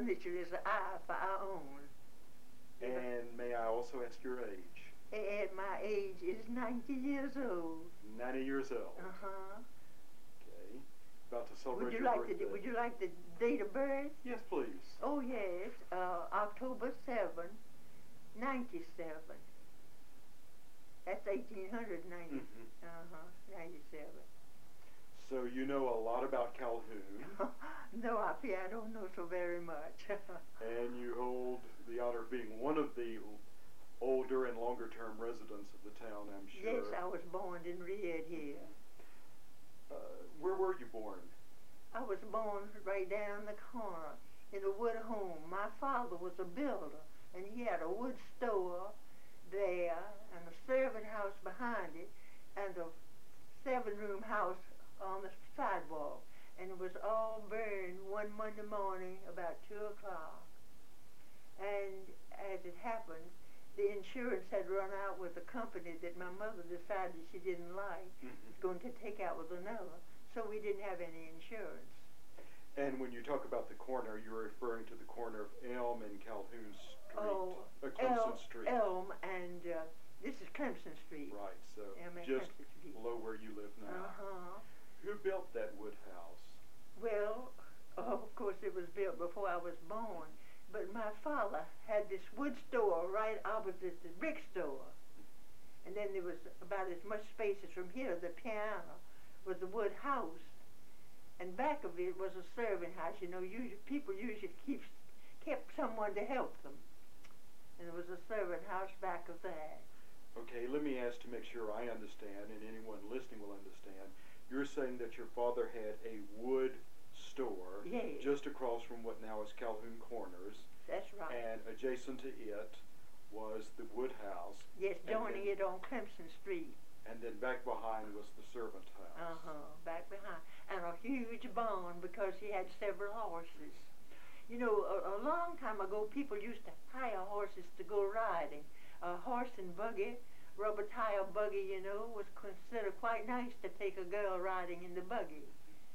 initial is I for I own. And may I also ask your age? And my age is 90 years old. 90 years old. Uh-huh. Okay. About to celebrate Would you your like birthday. would you like the date of birth? Yes, please. Oh yes, October 7, 97. That's 1890. Mm-hmm. 97. So you know a lot about Calhoun. No, I fear I don't know so very much. And you hold the honor of being one of the older and longer term residents of the town, I'm sure. Yes, I was born and reared here. Where were you born? I was born right down the corner in a wood home. My father was a builder, and he had a wood store there, and a servant house behind it, and a 7-room house on the sidewalk. And it was all burned one Monday morning about 2 o'clock. And as it happened, the insurance had run out with a company that my mother decided she didn't like, going to take out with another. So we didn't have any insurance. And when you talk about the corner, you're referring to the corner of Elm and Calhoun Street, Clemson Street. Elm and this is Clemson Street. Right, so Elm and just Clemson Street. below where you live now. Who built that wood house? Well, of course it was built before I was born, but my father had this wood store right opposite the brick store. And then there was about as much space as from here to the piano was the wood house. And back of it was a servant house. You know, people usually kept someone to help them. And there was a servant house back of that. Okay, let me ask to make sure I understand, and anyone listening will understand. You're saying that your father had a wood store just across from what now is Calhoun Corners. That's right. And adjacent to it was the wood house. Yes, joining it on Clemson Street. And then back behind was the servant house. Back behind. And a huge barn because he had several horses. You know, a long time ago, people used to hire horses to go riding. A horse and buggy, rubber tire buggy, you know, was considered quite nice to take a girl riding in the buggy.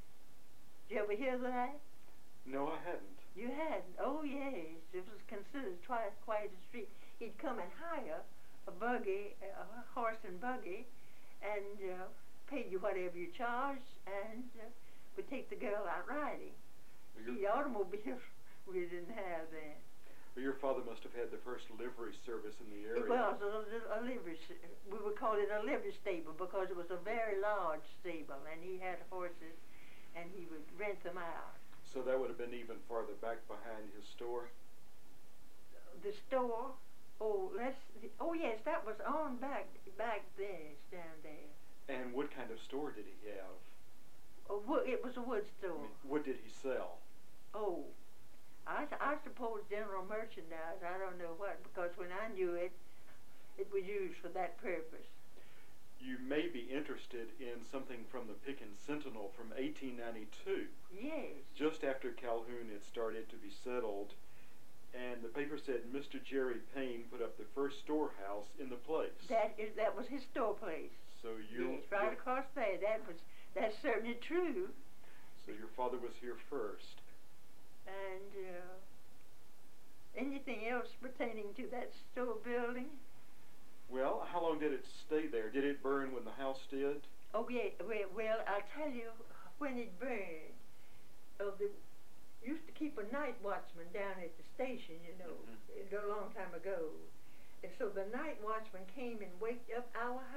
Did you ever hear that? No, I hadn't. You hadn't? Oh, yes. It was considered quite a treat. He'd come and hire a buggy, a horse and buggy, and paid you whatever you charged, and would take the girl out riding. See, automobiles we didn't have then. Well, your father must have had the first livery service in the area. It was a livery. We would call it a livery stable because it was a very large stable, and he had horses, and he would rent them out. So that would have been even farther back behind his store? The store? Oh, yes, that was on back there, down there. And what kind of store did he have? It was a wood store. I mean, what did he sell? Oh, I suppose general merchandise. I don't know what, because when I knew it, it was used for that purpose. You may be interested in something from the Pickens Sentinel from 1892. Yes. Just after Calhoun had started to be settled, and the paper said Mr. Jerry Payne put up the first storehouse in the place. That was his store place. So you... Yes, right across there. That's certainly true. So your father was here first. And anything else pertaining to that store building? Well, how long did it stay there? Did it burn when the house did? Oh, yeah. Well, I'll tell you when it burned. They used to keep a night watchman down at the station, you know, a long time ago. And so the night watchman came and waked up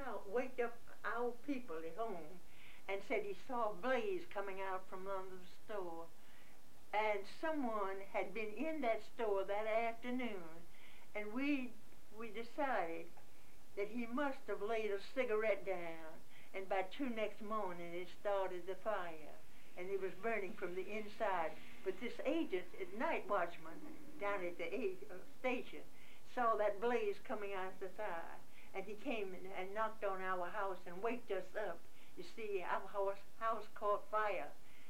our people at home, and said he saw a blaze coming out from under the store. And someone had been in that store that afternoon, and we decided that he must have laid a cigarette down, and by 2 next morning it started the fire, and it was burning from the inside. But this agent, night watchman, down at the station, saw that blaze coming out of the fire, and he came and knocked on our house and waked us up. You see, our house caught fire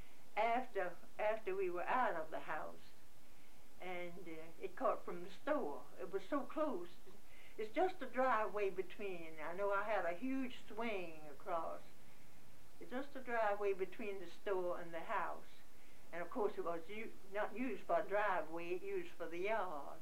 after we were out of the house, and it caught from the store. It was so close. It's just a driveway between. I know I had a huge swing across. It's just a driveway between the store and the house. And of course it was not used for a driveway, it used for the yard.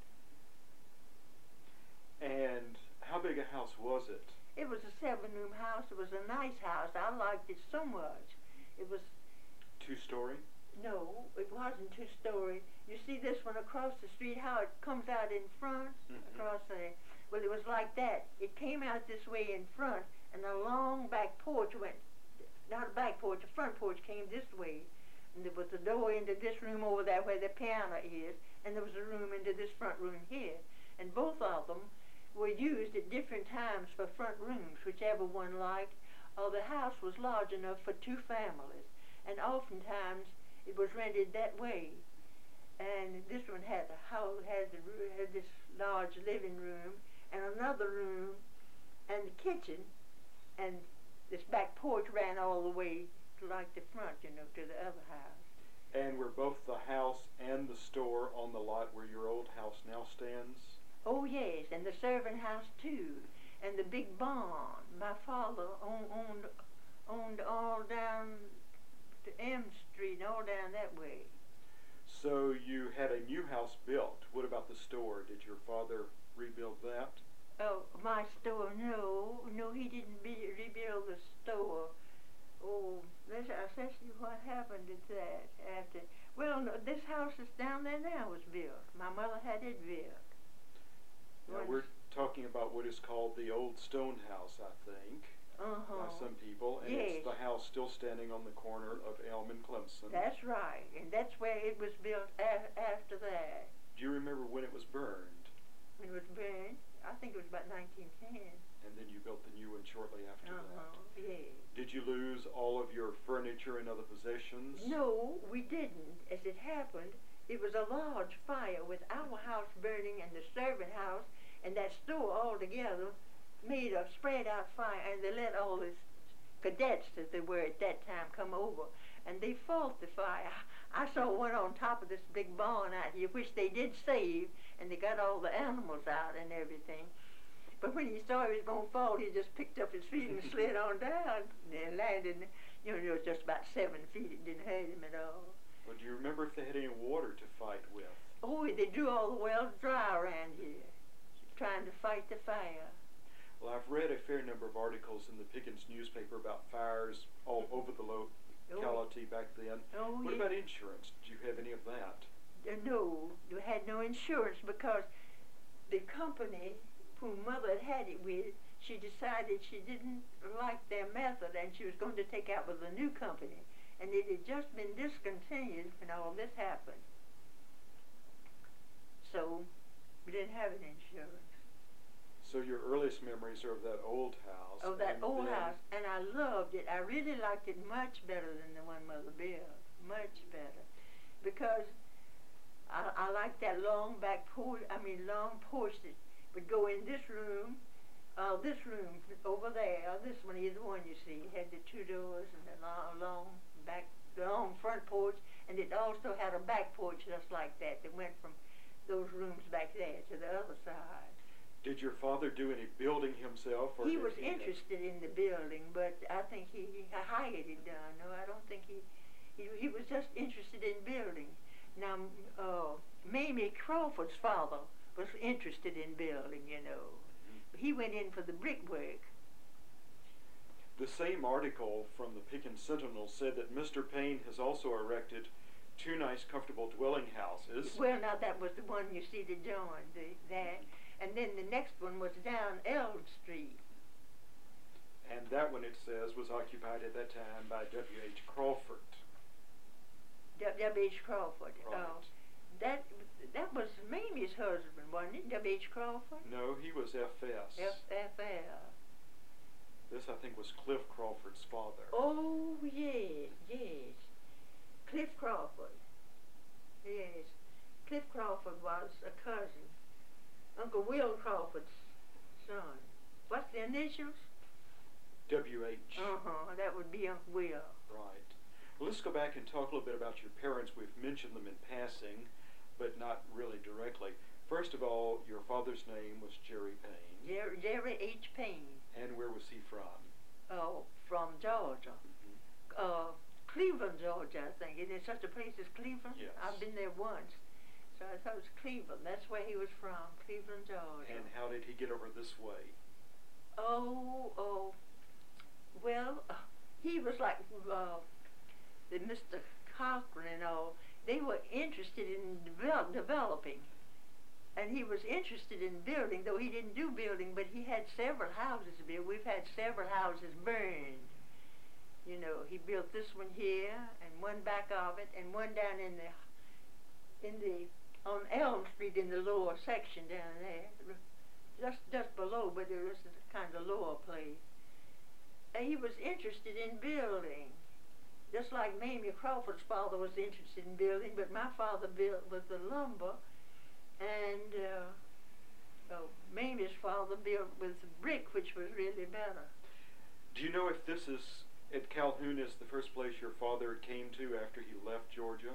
And how big a house was it? It was a 7-room house. It was a nice house. I liked it so much. It was... 2-story? No, it wasn't 2-story. You see this one across the street, how it comes out in front? Across there. Well, it was like that. It came out this way in front, and a long back porch went... Not a back porch, a front porch came this way. And there was a door into this room over there where the piano is, and there was a room into this front room here. And both of them were used at different times for front rooms, whichever one liked. The house was large enough for 2 families, and oftentimes it was rented that way. And this one had this large living room and another room and the kitchen, and this back porch ran all the way to like the front, you know, to the other house. And were both the house and the store on the lot where your old house now stands? Oh yes, and the servant house too, and the big barn. My father owned all down to M Street and all down that way. So you had a new house built. What about the store? Did your father rebuild that? Oh, my store? No, he didn't rebuild the store. Oh, let's see what happened to that after. Well, no, this house that's down there now was built. My mother had it built. Now we're talking about what is called the Old Stone House, I think, by some people, and it's the house still standing on the corner of Elm and Clemson. That's right, and that's where it was built after that. Do you remember when it was burned? When it was burned? I think it was about 1910. And then you built the new one shortly after that. Yes. Did you lose all of your furniture and other possessions? No, we didn't. As it happened, it was a large fire with our house burning and the servant house and that store all together made a spread out fire, and they let all these cadets, as they were at that time, come over, and they fought the fire. I saw one on top of this big barn out here, which they did save, and they got all the animals out and everything. But when he saw he was going to fall, he just picked up his feet and slid on down and landed, you know, it was just about 7 feet. It didn't hurt him at all. Well, do you remember if they had any water to fight with? Oh, they drew all the wells dry around here, trying to fight the fire. Well, I've read a fair number of articles in the Pickens newspaper about fires all over the locality back then. What about insurance? Did you have any of that? No, you had no insurance because the company whom Mother had it with, she decided she didn't like their method and she was going to take out with a new company. And it had just been discontinued when all this happened. So we didn't have an insurance. So your earliest memories are of that old house. Of that old house, and I loved it. I really liked it much better than the one Mother built. Much better. Because I liked that long back porch, long porch that would go in this room over there, this one, either one you see. It had the 2 doors and the long front porch, and it also had a back porch just like that went from those rooms back there to the other side. Did your father do any building himself? Or he was interested in the building, but I think he hired it done. No, I don't think he was just interested in building. Now, Mamie Crawford's father was interested in building, you know. He went in for the brickwork. The same article from the Pickens Sentinel said that Mr. Payne has also erected 2 nice, comfortable dwelling houses. Well, now that was the one you see that joined that. And then the next one was down Elm Street. And that one, it says, was occupied at that time by W.H. Crawford. W.H. Crawford. Right. That was Mamie's husband, wasn't it? W.H. Crawford? No, he was F.S. F.F.L. This, I think, was Cliff Crawford's father. Oh, yes. Cliff Crawford. Yes. Cliff Crawford was a cousin. Uncle Will Crawford's son. What's the initials? W.H. That would be Uncle Will. Right. Well, let's go back and talk a little bit about your parents. We've mentioned them in passing, but not really directly. First of all, your father's name was Jerry Payne. Jerry H. Payne. And where was he from? Oh, from Georgia. Cleveland, Georgia, I think. Isn't there such a place as Cleveland? Yes. I've been there once. So I thought it was Cleveland. That's where he was from, Cleveland, Georgia. And how did he get over this way? Well, he was like the Mr. Cochran and all. They were interested in developing. And he was interested in building, though he didn't do building, but he had several houses built. We've had several houses burned. You know, he built this one here, and one back of it, and one down on Elm Street in the lower section down there. Just below, but it was a kind of lower place. And he was interested in building. Just like Mamie Crawford's father was interested in building, but my father built with the lumber. And Mamie's father built with brick, which was really better. Do you know if this is, at Calhoun, is the first place your father came to after he left Georgia?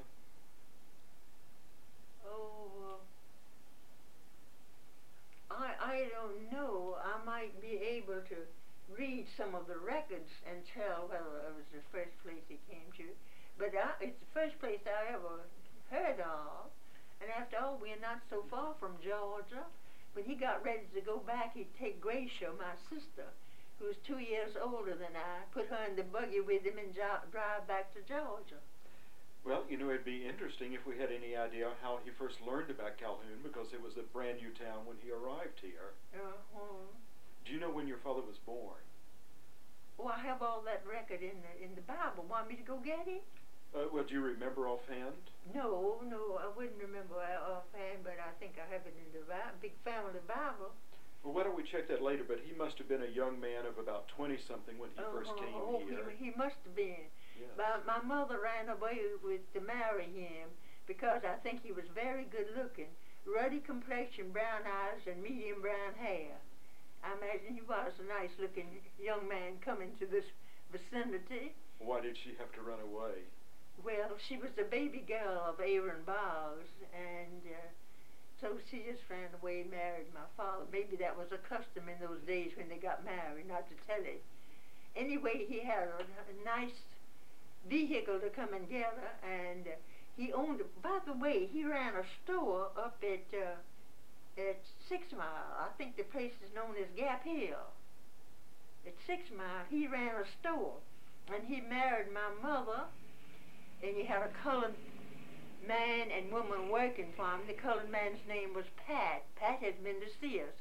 I don't know. I might be able to read some of the records and tell whether it was the first place he came to. But it's the first place I ever heard of. And after all, we're not so far from Georgia. When he got ready to go back, he'd take Gracia, my sister, who was 2 years older than I, put her in the buggy with him and drive back to Georgia. Well, you know, it'd be interesting if we had any idea how he first learned about Calhoun, because it was a brand new town when he arrived here. Do you know when your father was born? Oh, I have all that record in the Bible. Want me to go get it? Well, do you remember offhand? No, I wouldn't remember offhand, but I think I have it in the big family Bible. Well, why don't we check that later? But he must have been a young man of about 20-something when he first came here. He must have been. Yes. My mother ran away to marry him because I think he was very good looking. Ruddy complexion, brown eyes, and medium brown hair. I imagine he was a nice looking young man coming to this vicinity. Why did she have to run away? Well, she was the baby girl of Aaron Boggs, and so she just ran away and married my father. Maybe that was a custom in those days when they got married, not to tell it. Anyway, he had a nice vehicle to come and get her, and he owned, by the way, he ran a store up at 6 Mile. I think the place is known as Gap Hill. At 6 Mile, he ran a store, and he married my mother, and he had a colored man and woman working for him. The colored man's name was Pat. Pat has been to see us.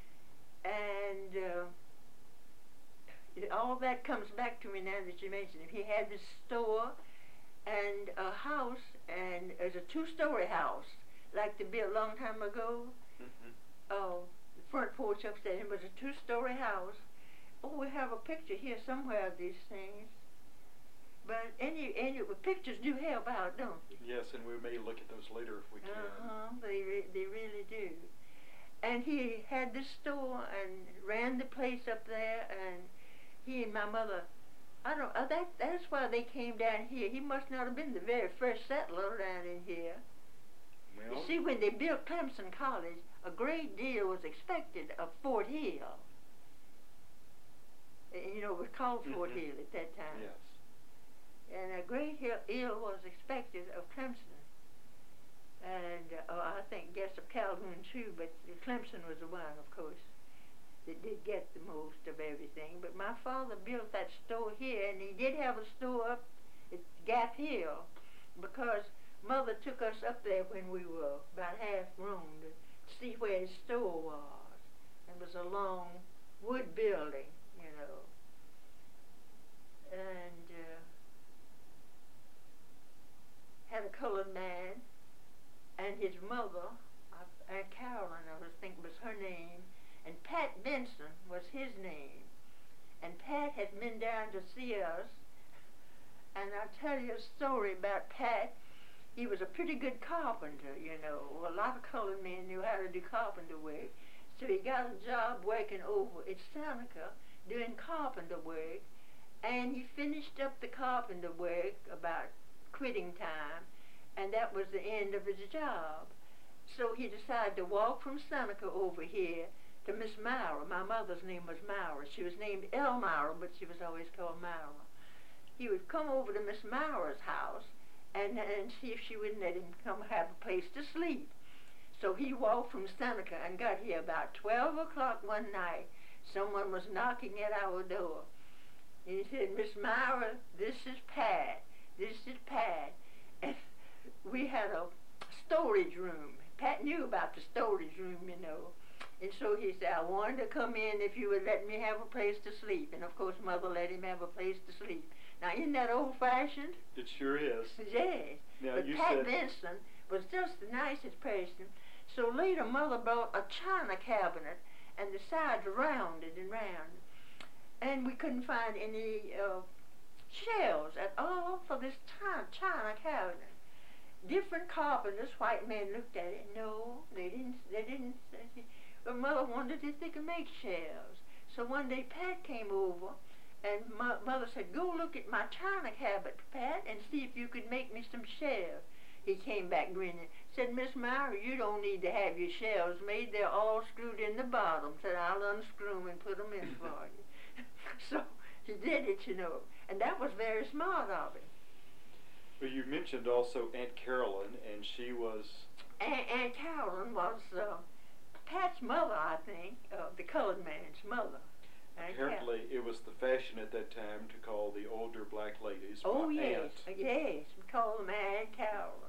And all that comes back to me now that you mention it. He had this store and a house, and it was a 2-story house, like they built a long time ago. The front porch upstairs. It was a 2-story house. Oh, we have a picture here somewhere of these things. But any pictures do help out, don't they? Yes, and we may look at those later if we can. They really do. And he had this store and ran the place up there, and he and my mother, that's why they came down here. He must not have been the very first settler down in here. Well, you see, when they built Clemson College, a great deal was expected of Fort Hill. You know, it was called Fort Hill at that time. Yes. And a great deal was expected of Clemson. And I guess of Calhoun too, but Clemson was the one, of course, that did get the most of everything. But my father built that store here, and he did have a store up at Gap Hill, because Mother took us up there when we were about half grown to see where his store was. It was a long wood building, you know. And had a colored man, and his mother, Aunt Carolyn, I think was her name, and Pat Benson was his name. And Pat had been down to see us, and I'll tell you a story about Pat. He was a pretty good carpenter, you know. A lot of colored men knew how to do carpenter work. So he got a job working over at Seneca doing carpenter work, and he finished up the carpenter work about quitting time, and that was the end of his job. So he decided to walk from Seneca over here to Miss Myra. My mother's name was Myra. She was named Elmira, but she was always called Myra. he would come over to Miss Mauer's house and see if she would let him come have a place to sleep. So he walked from Seneca and got here about 12 o'clock one night. Someone was knocking at our door. And he said, Miss Mauer, this is Pat. This is Pat. And we had a storage room. Pat knew about the storage room, you know. And so he said, I wanted to come in if you would let me have a place to sleep. And of course, Mother let him have a place to sleep. Now, isn't that old-fashioned? It sure is. Yes. Now, but Pat Benson was just the nicest person. So later, Mother brought a china cabinet, and the sides rounded and round. And we couldn't find any shells at all for this china cabinet. Different carpenters, white men, looked at it. No, they didn't. But Mother wondered if they could make shells. So one day Pat came over, and Mother said, go look at my china cabinet, Pat, and see if you could make me some shells. He came back grinning. Said, Miss Myra, you don't need to have your shells made. They're all screwed in the bottom. Said, I'll unscrew them and put them in for you. So he did it, you know. And that was very smart of him. Well, you mentioned also Aunt Carolyn, and she was... Aunt Carolyn was Pat's mother, I think, the colored man's mother. Apparently, it was the fashion at that time to call the older black ladies oh, yes, aunt. yes, we called them Aunt Carolyn.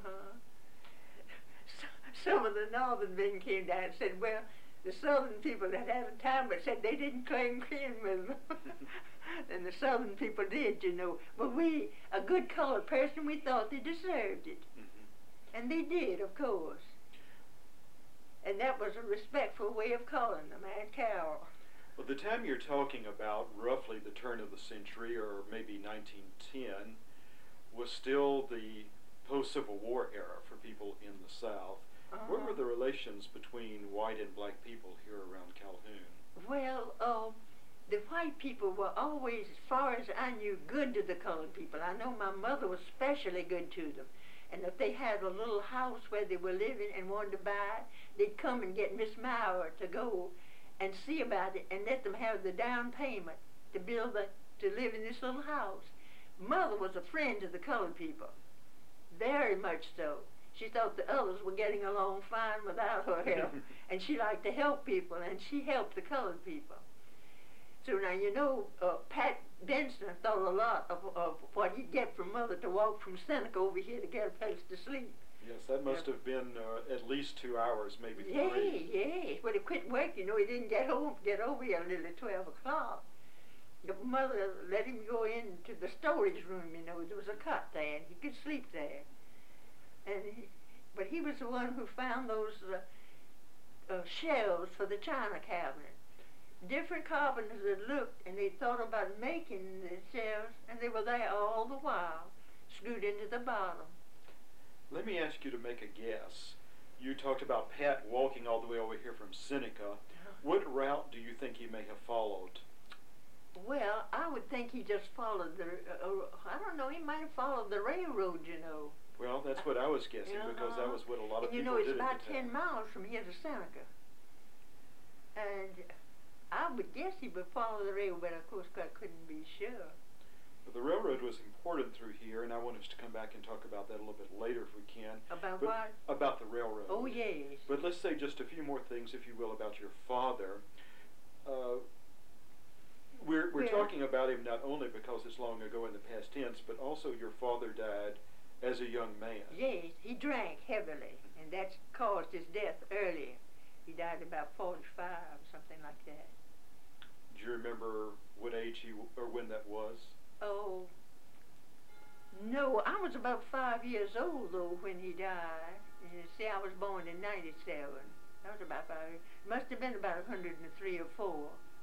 Some of the northern men came down and said, well, the southern people that had a time, but said they didn't claim kin with them. And the southern people did, you know. But we, a good colored person, we thought they deserved it. Mm-hmm. And they did, of course. And that was a respectful way of calling them, Aunt Carol. Well, the time you're talking about, roughly the turn of the century, or maybe 1910, was still the post-Civil War era for people in the South. What were the relations between white and black people here around Calhoun? Well, the white people were always, as far as I knew, good to the colored people. I know my mother was especially good to them. And if they had a little house where they were living and wanted to buy it, they'd come and get Miss Mauer to go and see about it and let them have the down payment to live in this little house. Mother was a friend to the colored people, very much so. She thought the others were getting along fine without her help, and she liked to help people, and she helped the colored people. So now, you know, Pat Benson thought a lot of what he'd get from Mother to walk from Seneca over here to get a place to sleep. Yes, that must have been at least 2 hours, maybe 3. Yeah. When he quit work, you know, he didn't get over here until 12 o'clock. The Mother let him go into the storage room, you know. There was a cot there, and he could sleep there. But he was the one who found those shelves for the china cabinet. Different carpenters had looked, and they thought about making the shelves, and they were there all the while, screwed into the bottom. Let me ask you to make a guess. You talked about Pat walking all the way over here from Seneca. What route do you think he may have followed? Well, I would think he just followed I don't know, he might have followed the railroad, you know. Well, that's what I was guessing, because that was what a lot of people did. You know, it's about at the 10 miles from here to Seneca. And I would guess he would follow the railroad, but of course I couldn't be sure. But the railroad was important through here, and I want us to come back and talk about that a little bit later if we can. About what? About the railroad. Oh, yes. But let's say just a few more things, if you will, about your father. We're talking about him not only because it's long ago in the past tense, but also your father died as a young man. Yes, he drank heavily, and that caused his death early. He died about 45, something like that. Do you remember what age or when that was? Oh, no, I was about 5 years old, though, when he died. You see, I was born in 97. That was about 5 years. Must have been about 103 or 4.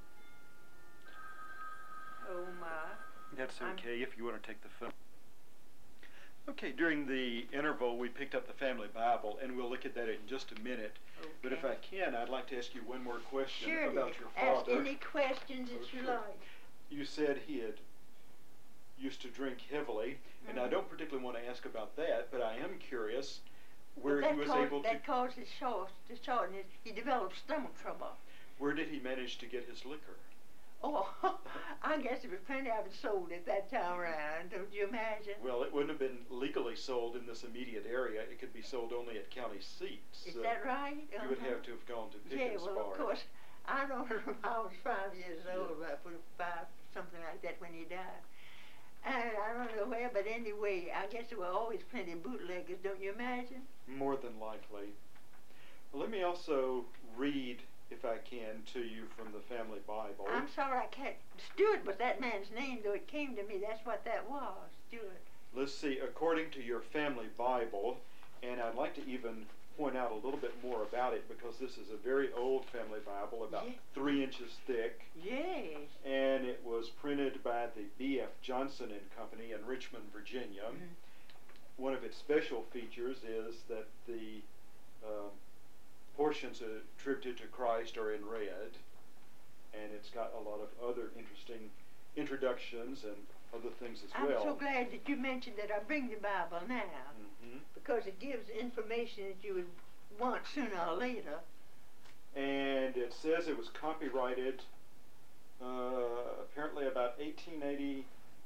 Oh, my. That's okay if you want to take the phone. Okay, during the interval, we picked up the family Bible, and we'll look at that in just a minute. Okay. But if I can, I'd like to ask you one more question about your father. Ask any questions that you like. You said he had used to drink heavily, and I don't particularly want to ask about that, but I am curious where he was able to... That caused his shortness. He developed stomach trouble. Where did he manage to get his liquor? Oh, I guess there was plenty of it sold at that time around. Don't you imagine? Well, it wouldn't have been legally sold in this immediate area. It could be sold only at county seats. Is that right? You would have to have gone to Pickens Yeah, well, Farm. of course. I don't know. I was 5 years old, about 5, something like that, when he died. And I don't know where, but anyway, I guess there were always plenty of bootleggers, don't you imagine? More than likely. Well, let me also read, if I can, to you from the family Bible. I'm sorry I can't. Stewart was that man's name, though it came to me. That's what that was, Stewart. Let's see, according to your family Bible, and I'd like to even point out a little bit more about it because this is a very old family Bible, about 3 inches thick. Yes. And it was printed by the B.F. Johnson and Company in Richmond, Virginia. One of its special features is that the portions attributed to Christ are in red, and it's got a lot of other interesting introductions and other things as well. I'm so glad that you mentioned that. I bring the Bible now because it gives information that you would want sooner or later. And it says it was copyrighted apparently about 1886.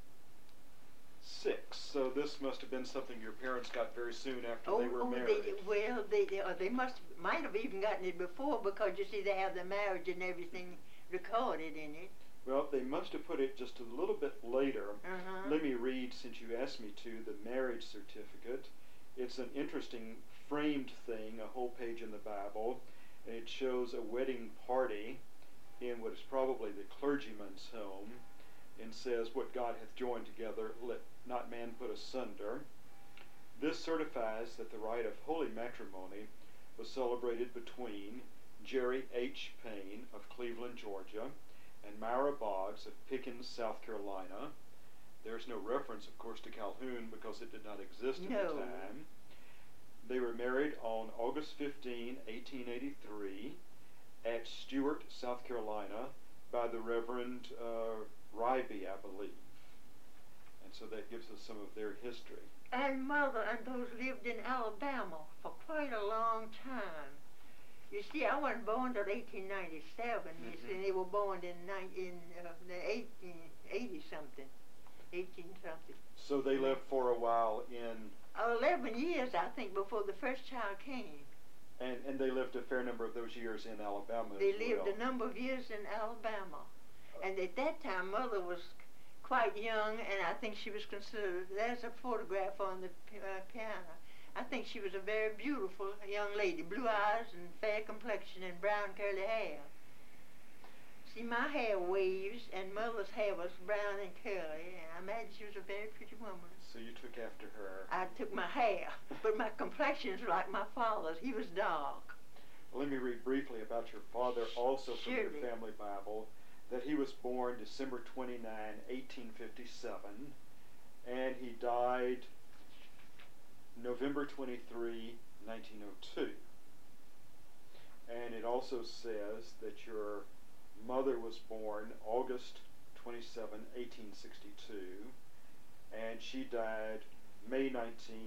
So this must have been something your parents got very soon after they were married. They might have even gotten it before because you see they have the marriage and everything recorded in it. Well, they must have put it just a little bit later. Let me read, since you asked me to, the marriage certificate. It's an interesting framed thing, a whole page in the Bible, and it shows a wedding party in what is probably the clergyman's home, and says, "What God hath joined together, let not man put asunder." This certifies that the rite of holy matrimony was celebrated between Jerry H. Payne of Cleveland, Georgia, and Myra Boggs of Pickens, South Carolina. There's no reference, of course, to Calhoun because it did not exist at the time. They were married on August 15, 1883, at Stewart, South Carolina, by the Reverend Ryby, I believe. And so that gives us some of their history. And Mother and those lived in Alabama for quite a long time. You see, I wasn't born till 1897. You see, they were born in the 1880-something, 18-something. So they lived for a while in... 11 years, I think, before the first child came. And they lived a fair number of those years in Alabama They as lived well. a number of years in Alabama. And at that time, Mother was quite young, and I think she was considered... There's a photograph on the piano. I think she was a very beautiful young lady, blue eyes and fair complexion and brown curly hair. See, my hair waves, and Mother's hair was brown and curly, and I imagine she was a very pretty woman. So you took after her. I took my hair, but my complexion is like my father's. He was dark. Well, let me read briefly about your father, also from your family Bible, that he was born December 29, 1857, and he died November 23, 1902. And it also says that your mother was born August 27, 1862, and she died May 19,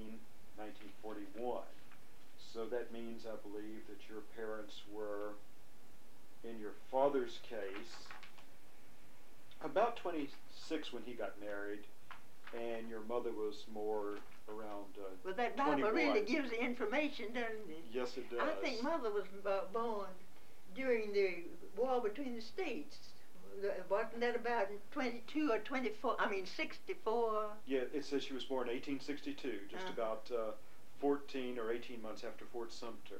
1941. So that means, I believe, that your parents were, in your father's case, about 26 when he got married, and your mother was more around Well, that Bible 21. really gives the information, doesn't it? Yes, it does. I think Mother was born during the war between the states. Wasn't that about 22 or 24? I mean, 64? Yeah, it says she was born 1862, just about 14 or 18 months after Fort Sumter.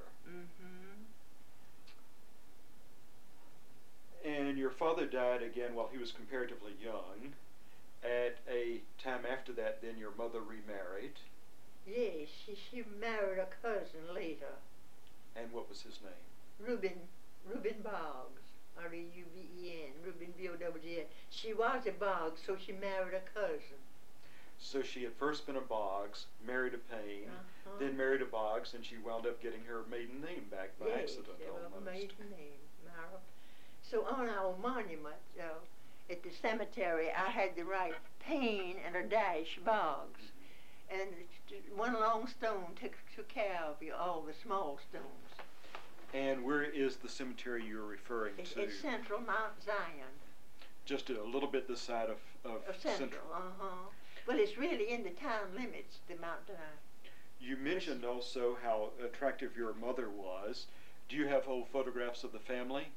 And your father died again while he was comparatively young. At a time after that, then your mother remarried. Yes, she married a cousin later. And what was his name? Reuben Boggs. R-E-U-B-E-N. Reuben, B-O-W-G-N. She was a Boggs, so she married a cousin. So she had first been a Boggs, married a Payne, then married a Boggs, and she wound up getting her maiden name back by accident almost. Maiden name, Mara. So on our monument, at the cemetery, I had to write Payne and a dash Boggs. And one long stone took care of all the small stones. And where is the cemetery you're referring to? It's Central Mount Zion. just a little bit this side of Central. Well, it's really in the town limits, the Mount Denial. You mentioned also how attractive your mother was. Do you have old photographs of the family?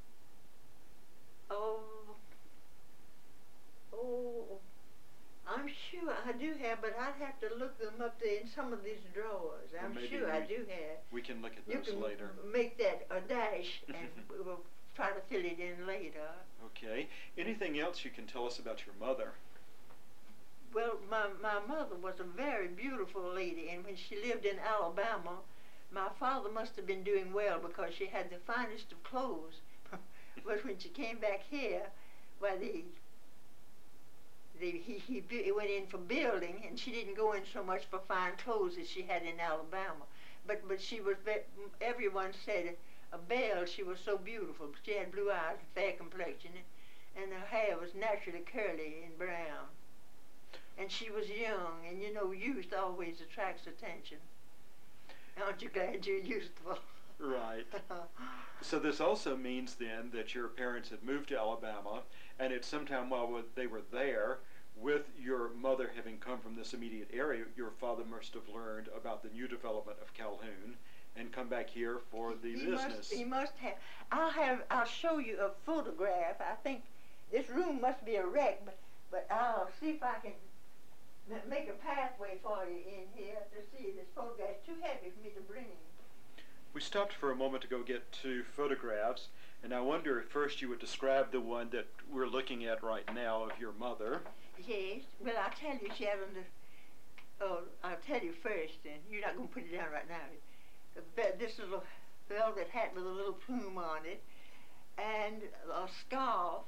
Oh, I'm sure I do have, but I'd have to look them up there in some of these drawers. I'm sure I do have. We can look at those later. You can make that a dash, and we'll try to fill it in later. Okay. Anything else you can tell us about your mother? Well, my mother was a very beautiful lady, and when she lived in Alabama, my father must have been doing well because she had the finest of clothes. But when she came back here, well, he went in for building, and she didn't go in so much for fine clothes as she had in Alabama. But she was, everyone said, a belle, she was so beautiful. She had blue eyes and fair complexion, and her hair was naturally curly and brown. And she was young, and you know, youth always attracts attention. Aren't you glad you're youthful? Right. So this also means then that your parents had moved to Alabama, and at some time while they were there, with your mother having come from this immediate area, your father must have learned about the new development of Calhoun and come back here for the business. He must have. I'll show you a photograph. I think this room must be a wreck, but I'll see if I can make a pathway for you in here to see this photograph. It's too heavy for me to bring. We stopped for a moment to go get 2 photographs, and I wonder if first you would describe the one that we're looking at right now of your mother. Yes. Well, I'll tell you, she had on I'll tell you first, and you're not going to put it down right now. This little velvet hat with a little plume on it, and a scarf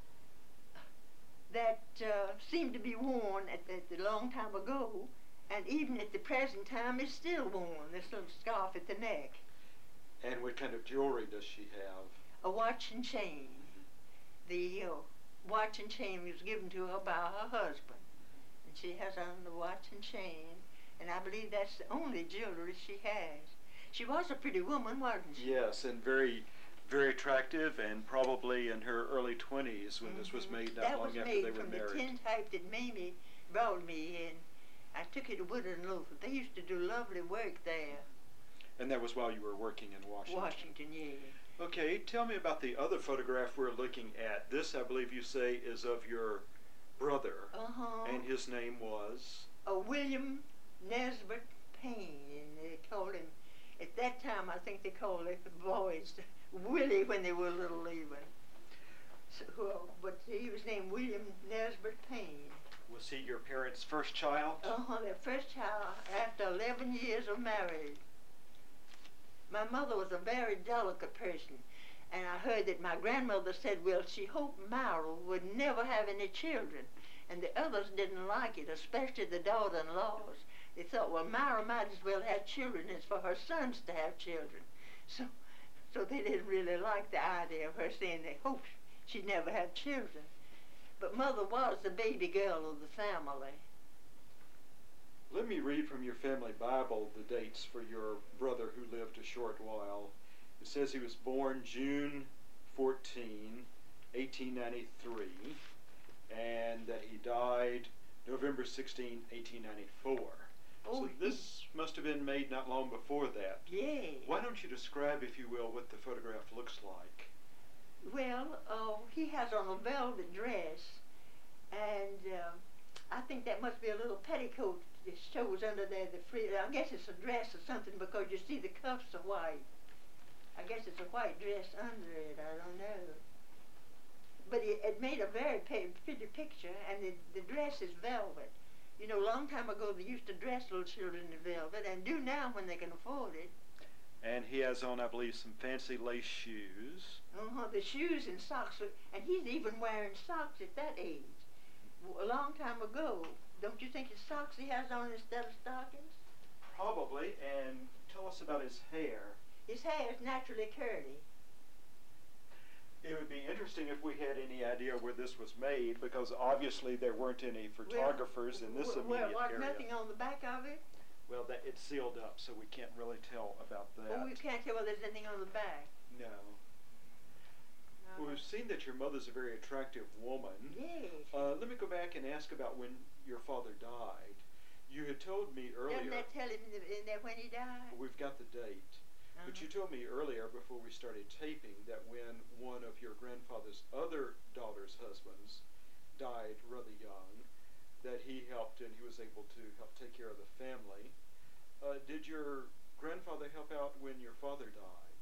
that seemed to be worn at a long time ago, and even at the present time is still worn, this little scarf at the neck. And what kind of jewelry does she have? A watch and chain. The watch and chain was given to her by her husband, and she has on the watch and chain, and I believe that's the only jewelry she has. She was a pretty woman, wasn't she? Yes, and very, very attractive, and probably in her early 20s when this was made, not long after they were married. That was made from the tintype that Mamie brought me, and I took it to Woodard and Lothar. They used to do lovely work there. And that was while you were working in Washington? Washington, yeah. Okay, tell me about the other photograph we're looking at. This, I believe you say, is of your brother. And his name was? William Nesbert Payne, and they called him, at that time I think they called the boys Willie when they were little even. So, but he was named William Nesbert Payne. Was he your parents' first child? Their first child after 11 years of marriage. My mother was a very delicate person, and I heard that my grandmother said, well, she hoped Myra would never have any children, and the others didn't like it, especially the daughter-in-laws. They thought, well, Myra might as well have children as for her sons to have children. So they didn't really like the idea of her saying they hoped she'd never have children. But Mother was the baby girl of the family. Let me read from your family Bible the dates for your brother who lived a short while. It says he was born June 14, 1893, and that he died November 16, 1894. So this must have been made not long before that. Yeah. Why don't you describe, if you will, what the photograph looks like? Well, he has on a velvet dress, and I think that must be a little petticoat that shows under there the free. I guess it's a dress or something because you see the cuffs are white. I guess it's a white dress under it. I don't know. But it made a very pretty picture, and the dress is velvet. You know, a long time ago they used to dress little children in velvet, and do now when they can afford it. And he has on, I believe, some fancy lace shoes. The shoes and socks, and he's even wearing socks at that age. A long time ago. Don't you think it's socks he has on instead of stockings? Probably, and tell us about his hair. His hair is naturally curly. It would be interesting if we had any idea where this was made, because obviously there weren't any photographers in this immediate area. Nothing on the back of it? Well, it's sealed up, so we can't really tell about that. Oh, you can't tell whether there's anything on the back? No. Well, we've seen that your mother's a very attractive woman. Yes. Let me go back and ask about when your father died. You had told me earlier. Doesn't that tell him that when he died? We've got the date. But you told me earlier, before we started taping, that when one of your grandfather's other daughter's husbands died rather young, that he helped and he was able to help take care of the family. Did your grandfather help out when your father died?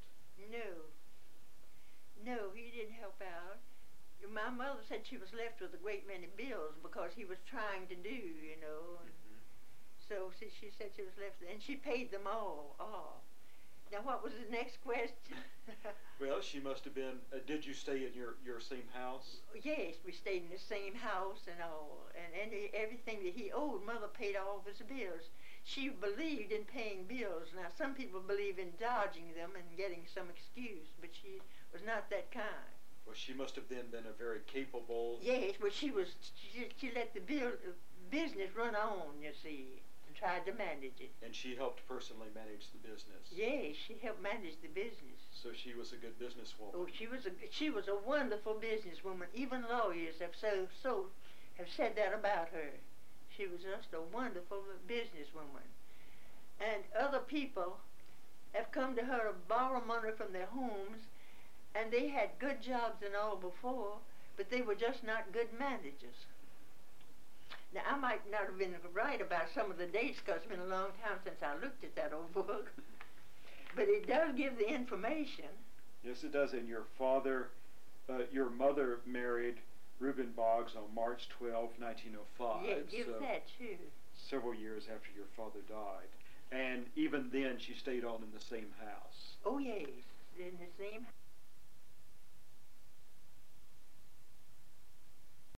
No, he didn't help out. My mother said she was left with a great many bills because he was trying to do, you know. So she said she was left, and she paid them all off. Now, what was the next question? Well, she must have been, did you stay in your same house? Yes, we stayed in the same house and all. And everything that he owed, Mother paid all of his bills. She believed in paying bills. Now, some people believe in dodging them and getting some excuse, but she was not that kind. Well, she must have then been a very capable... Yes, but she let the business run on, you see. Tried to manage it. And she helped personally manage the business. Yes, she helped manage the business. So she was a good businesswoman. Oh, she was a wonderful businesswoman. Even lawyers have said that about her. She was just a wonderful businesswoman. And other people have come to her to borrow money from their homes, and they had good jobs and all before, but they were just not good managers. Now, I might not have been right about some of the dates because it's been a long time since I looked at that old book. But it does give the information. Yes, it does. And your mother married Reuben Boggs on March 12, 1905. Yeah, it gives that too. Several years after your father died. And even then, she stayed on in the same house. Oh, yes, in the same house.